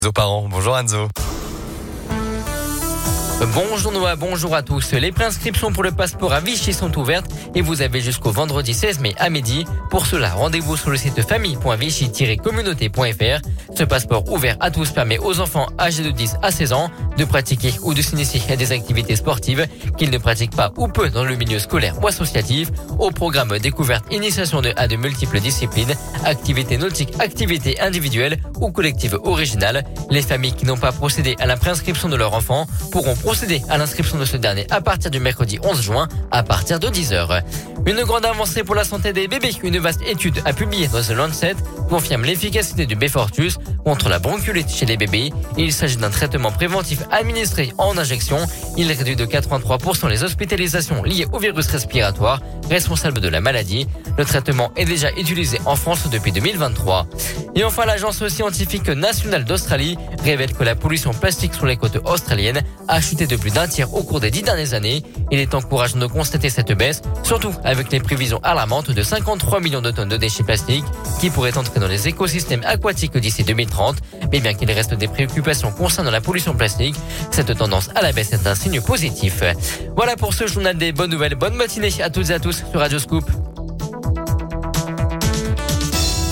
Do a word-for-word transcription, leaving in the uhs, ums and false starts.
Nos parents. Bonjour Anzo. Bonjour Noah, bonjour à tous. Les préinscriptions pour le passeport à Vichy sont ouvertes et vous avez jusqu'au vendredi seize mai à midi. Pour cela, rendez-vous sur le site famille point vichy tiret communauté point f r. Ce passeport ouvert à tous permet aux enfants âgés de dix à seize ans de pratiquer ou de s'initier à des activités sportives qu'ils ne pratiquent pas ou peu dans le milieu scolaire ou associatif. Au programme découverte, initiation de, à de multiples disciplines, activités nautiques, activités individuelles ou collectives originales. Les familles qui n'ont pas procédé à la préinscription de leur enfant pourront procéder à l'inscription de ce dernier à partir du mercredi onze juin à partir de dix heures. Une grande avancée pour la santé des bébés. Une vaste étude a publié dans The Lancet confirme l'efficacité du Beyfortus contre la bronchiolite chez les bébés. Il s'agit d'un traitement préventif administré en injection. Il réduit de quatre-vingt-trois pour cent les hospitalisations liées au virus respiratoire responsable de la maladie. Le traitement est déjà utilisé en France depuis deux mille vingt-trois. Et enfin, l'Agence scientifique nationale d'Australie révèle que la pollution plastique sur les côtes australiennes a chuté de plus d'un tiers au cours des dix dernières années. Il est encourageant de constater cette baisse, surtout avec les prévisions alarmantes de cinquante-trois millions de tonnes de déchets plastiques qui pourraient entrer dans les écosystèmes aquatiques d'ici deux mille trente. Mais bien qu'il reste des préoccupations concernant la pollution plastique, cette tendance à la baisse est un signe positif. Voilà pour ce journal des bonnes nouvelles. Bonne matinée à toutes et à tous sur Radio Scoop.